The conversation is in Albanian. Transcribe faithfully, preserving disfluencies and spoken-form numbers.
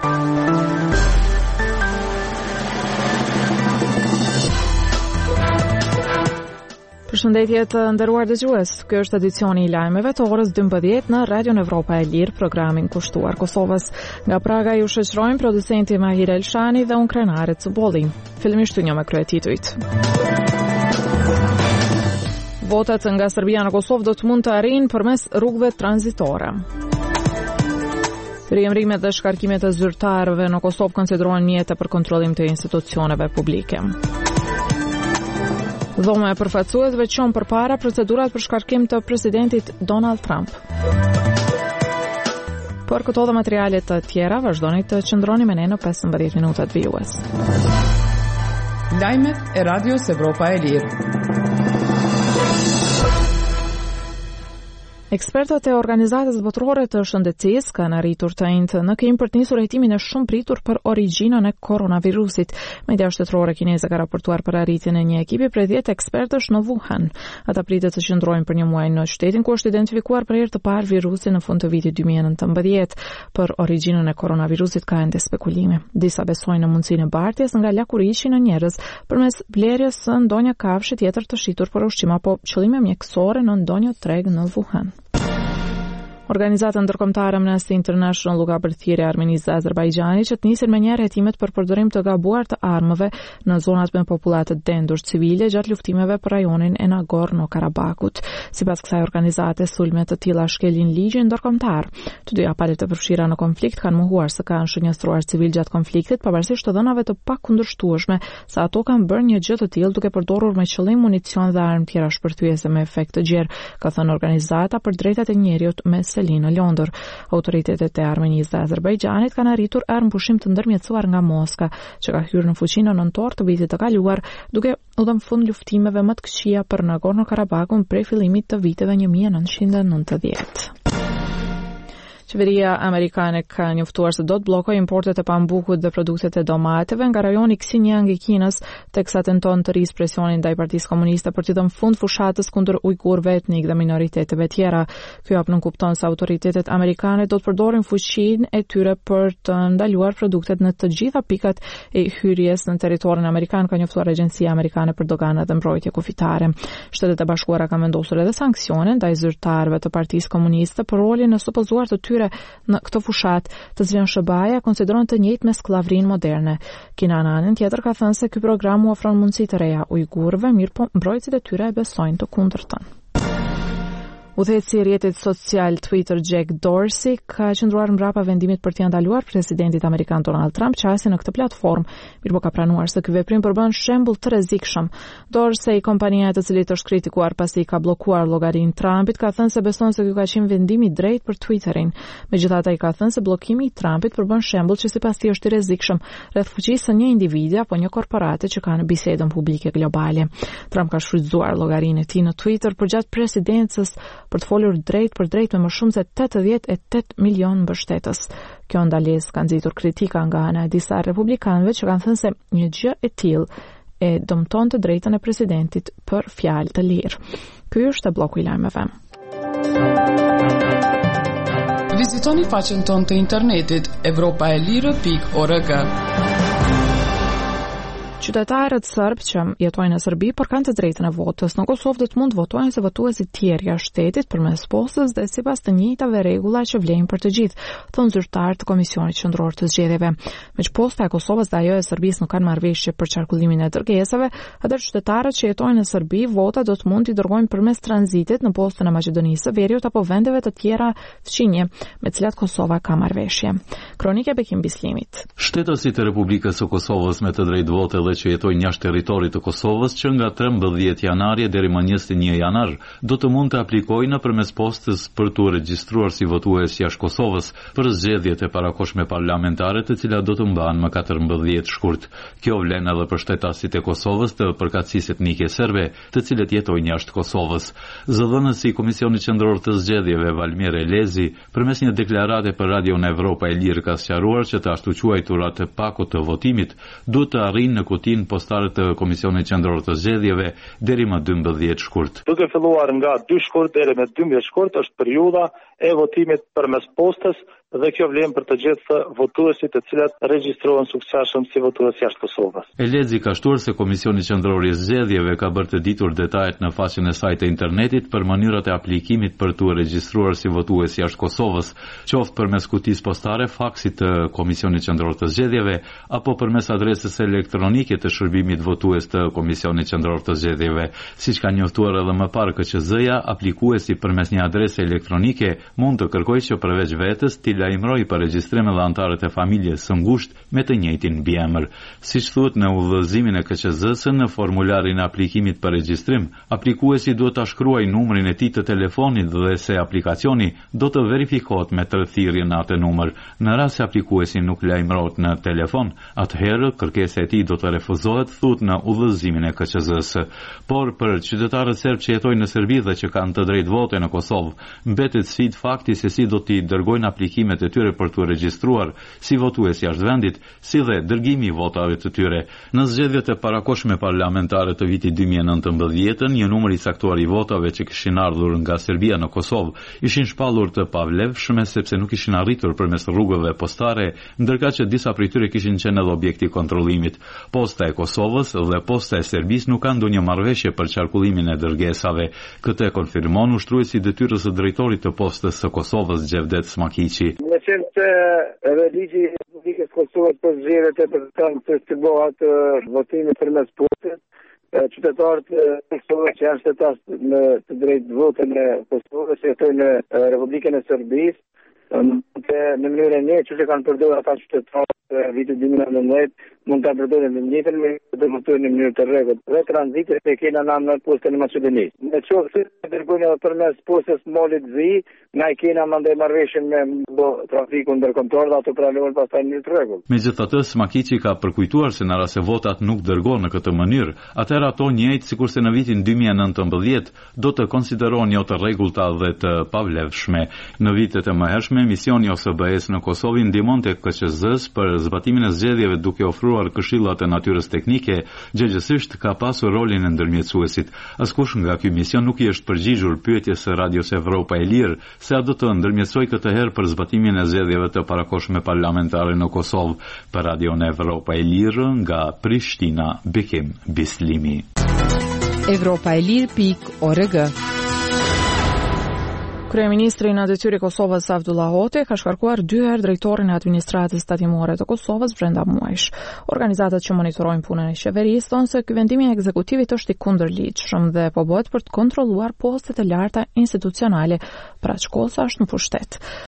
Përshëndetje të nderuar dëgjues. Ky është edicioni i lajmeve të orës dymbëdhjetë në Radion Evropa e Lirë, programin kushtuar Kosovës. Nga Praga ju shoqërojmë producenti Mahir Elshani dhe unë Krenare Cubolli. Fillimisht një me kryetitujt. Votat nga Serbia në Kosovë do të mund të arrijnë përmes rrugëve tranzitore. Riemrimet dhe shkarkimet e zyrtarëve në Kosovë konsiderohen mjete për kontrollim të institucioneve publike. Dhoma e përfaqësuesve çon përpara procedurat për shkarkim të presidentit Donald Trump. Por këto dhe materialet të tjera vazhdoni të qëndroni me ne në pesëmbëdhjetë minutat vijues. Lajmet e Radios Evropa e Lirë. Ekspertët e Organizatës Botërore të Shëndetësisë kanë arritur të njëjtë në Kim për të nisur hetimin e shumë pritur për origjinën e koronavirusit. Media shtetërore kineze ka raportuar për arritjen e një ekipi prej dhjetë ekspertësh në Wuhan. Ata pritet të qëndrojnë për një muaj në shtetin ku është identifikuar për herë të parë virusi në fund të vitit dy mijë e nëntëmbëdhjetë. Për origjinën e koronavirusit ka ende spekulime. Disa besojnë në mundësinë e bartjes nga lakuriçi në njerëz përmes blerjes së ndonjë kafshë tjetër të shitur për ushqim apo qëllime mjekësore në ndonjë treg në Wuhan. Organizata ndërkombëtare Amnesty International u ka përthirrje Armenisë dhe Azerbajxhanit që të nisin me njëherë hetimet për përdorim të gabuar të armëve në zonat me popullat të dendur civile gjatë luftimeve për rajonin e Nagorno-Karabakut. Sipas kësaj organizate, sulme të tilla shkelin ligjin ndërkombëtar. Të dyja palët e përfshira në konflikt kanë mohuar se kanë shënjestruar civil gjatë konfliktit, pavarësisht të dhënave të pakundërshtueshme se ato kanë bërë një gjë të tillë duke përdorur me qëllim municion dhe armë tjera shpërthyese me efekt të gjerë, ka thënë organizata për drejtat e njerëzit me në Londër. Autoritetet e Armenisë dhe Azerbajxhanit kanë arritur armëpushim të ndërmjetësuar nga Moska, që ka hyrë në fuqi në nëntor të vitit të kaluar, duke u dhënë fund luftimeve më të këqija për Nagorno-Karabakun prej fillimit të viteve një mijë e nëntëqind e nëntëdhjetë. Qeveria amerikane ka njoftuar se do të bllokojë importet e pambukut dhe produktet e domateve nga rajoni Xinjiang i Kinës, teksa tenton të rrisë presionin ndaj Partisë Komuniste për të dhënë fund fushatës kundër ujgurëve etnik dhe minoriteteve tjera. Ky hap nënkupton se autoritetet amerikane do të përdorin fuqinë e tyre për të ndaluar produktet në të gjitha pikat e hyrjes në territorin amerikan, ka njoftuar Agjencia Amerikane për Doganë dhe Mbrojtje Kufitare. Shtetet e Bashkuara kanë vendosur edhe sanksione ndaj zyrtarëve të Partisë Komuniste për rolin e supozuar të tyre në këtë fushat, të cilën S B A-ja konsideron të njëjtë me skllavrinë moderne. Kina në anën tjetër ka thënë se ky program u ofron mundësi të reja ujgurëve, mirë po mbrojtësit e tyre e besojnë të kundërtën. Udhëheqësi i rrjetit social Twitter Jack Dorsey ka qëndruar mbrapa vendimit për t'i ndaluar presidentit amerikan Donald Trump qasjen në këtë platformë, mirë po ka pranuar se ky veprim përbën shembull të rrezikshëm. Dorsey, kompania e të cilit është kritikuar pasi ka bllokuar llogarinë Trumpit, ka thënë se beson se ky ka qenë vendimi i drejtë për Twitterin. Megjithatë, ai ka thënë se bllokimi i Trumpit përbën shembull që sipas tij është i rrezikshëm rreth fuqisë së një individi apo një korporate që kanë bisedën publike globale. Trump ka shfrytzuar llogarinë e tij në Twitter përgjatë presidencës për të folur drejt për drejt me më shumë se tetëdhjetë e tetë milion mbështetës. Kjo ndalesë ka nxitur kritika nga ana e disa republikanëve që kanë thënë se një gjë e tillë e dëmton të drejtën e presidentit për fjalë të lirë. Ky është bloku i lajmeve. Vizitoni faqen tonë të internetit evropaelire pikë org. Qytetarët serb që jetojnë në Serbi por kanë të drejtën e votës në Kosovë do të mund votojnë se votuesit tjerë jashtë shtetit përmes postës dhe sipas të njëjtave rregulla që vlejnë për të gjithë, thonë zyrtar të Komisionit Qendror të Zgjedhjeve. Meq posta e Kosovës dhe ajo e Serbisë nuk kanë marrëveshje për qarkullimin e dërgesave, atëherë qytetarët që jetojnë në Serbi vota do të mund t'i dërgojnë përmes tranzitit në postën e Maqedonisë së Veriut apo vendeve të tjera fqinje me cilat Kosova ka marrëveshje. Kronika Bekim Bislimit. Shtetësit e Republikës së Kosovës me të drejtë vote që jetojnë jashtë territorit të Kosovës që nga trembëdhjetë janari deri më njëzet e një janar do të mund të aplikojnë përmes postës për të regjistruar si votues jashtë Kosovës për zgjedhjet e parakohshme parlamentare të cilat do të mbahen më katërmbëdhjetë shkurt. Kjo vlen edhe për shtetasit e Kosovës të përkatësisë etnike serbe, të cilët jetojnë jashtë Kosovës. Zëdhënësi i Komisionit Qendror të Zgjedhjeve Valmir Elezi përmes një deklarate për Radion Evropa e Lirë ka sqaruar që të ashtu quajturat e pakut të votimit duhet të arrijnë në votin postarët të Komisionit Qendror të Zgjedhjeve deri më dymbëdhjetë shkurt. Duke filluar nga dy shkurt deri në dymbëdhjetë shkurt është periudha e votimit përmes postës dhe kjo vlen për të gjithë votuesit të cilët regjistrohen suksesshëm si votues jashtë Kosovës. E lexi ka shtuar se Komisioni Qendror i Zgjedhjeve ka bërë të ditur detajet në faqen e saj të internetit për mënyrat e aplikimit për të regjistruar si votues jashtë Kosovës, qoftë përmes kutisë postare, faksit të Komisionit Qendror të Zgjedhjeve apo përmes adresës elektronike të shërbimit votues të Komisionit Qendror të Zgjedhjeve. Siç ka njoftuar edhe më parë K Q Z-ja, aplikuesi përmes një adrese elektronike mund të kërkojë që përveç vetes t'i lajmëroi për regjistrim edhe anëtarët e familjes së ngushtë me të njëjtin mbiemër. Siç thuhet në udhëzimin e K Q Z-s, në formularin e aplikimit për regjistrim, aplikuesi duhet ta shkruajë numrin e tij të telefonit dhe se aplikacioni do të verifikohet me tërthirrje në atë numër. Në rast se aplikuesi nuk lajmërohet në telefon, atëherë kërkesa e tij do të refuzohet, thuhet në udhëzimin e K Q Z-s. Por për qytetarët serb që jetojnë në Serbi dhe që kanë të drejtë vote në Kosovë, mbetet sfidë fakti se si do t'i dërgojnë aplikimet e tyre për të regjistruar si votues jashtë vendit, si dhe dërgimi i votave të tyre. Në zgjedhjet e parakohshme parlamentare të vitit dy mijë e nëntëmbëdhjetë, një numër i caktuar i votave që kishin ardhur nga Serbia në Kosovë ishin shpallur të pavlefshme sepse nuk ishin arritur përmes rrugëve postare, ndërkaq që disa prej tyre kishin qenë edhe objekti i kontrollimit. Posta e Kosovës dhe posta e Serbisë nuk kanë ndonjë marrëveshje për qarkullimin e dërgesave. Këtë e konfirmon ushtruesi i detyrës së drejtorit të postës së Kosovës, Xhevdet Smakiqi. Në qenë se edhe ligji i Republikës Kosovës për zgjedhjet e përshtatshme të stibohat votimit përmes postës, qytetarët e Kosovës që janë shtetas në të drejtë votën e Kosovës që jetojnë në Republikën e Serbisë, në mënyrën e që që kanë përdorur ata qytetarë vitit dy mijë e nëntëmbëdhjetë mund ta përdorin në njëjtën mënyrë të votojnë në mënyrë të rregullt. Dhe tranzitet e kena në postën e Maqedonisë. Në qoftë se dërgojnë edhe përmes postës Molit Zi, na i kena mandej marrëveshjen me trafikun ndërkombëtar dhe ato pranohen pastaj në të rregullt. Megjithatë, Smakiqi ka përkujtuar se në rast se votat nuk dërgohen në këtë mënyrë, atëherë ato njëjtë sikurse në vitin dy mijë e nëntëmbëdhjetë do të konsiderohen jo të rregullta dhe të pavlefshme. Në vitet e mëhershme, misioni O S B E-s në Kosovë ndihmonte K Q Z-s për zbatimin e zgjedhjeve duke ofruar këshillat e natyrës teknike, gjëgjësisht ka pasur rolin e ndërmjetësuesit. Askush nga ky mision nuk i është përgjigjur pyetjes së Radios Evropa e Lirë se a do të ndërmjetësoj këtë herë për zbatimin e zgjedhjeve të parakohshme parlamentare në Kosovë. Për Radion Evropa e Lirë nga Prishtina, Bekim Bislimi. Evropa e Lirë pikë org. Kryeministri në detyrë i Kosovës Avdullah Hoti ka shkarkuar dy herë drejtorin e administratës tatimore të Kosovës brenda muajsh. Organizatat që monitorojnë punën e qeverisë thonë se ky vendim i ekzekutivit është i kundërligjshëm dhe po bëhet për të kontrolluar postet e larta institucionale, pra shkollsa është në pushtet.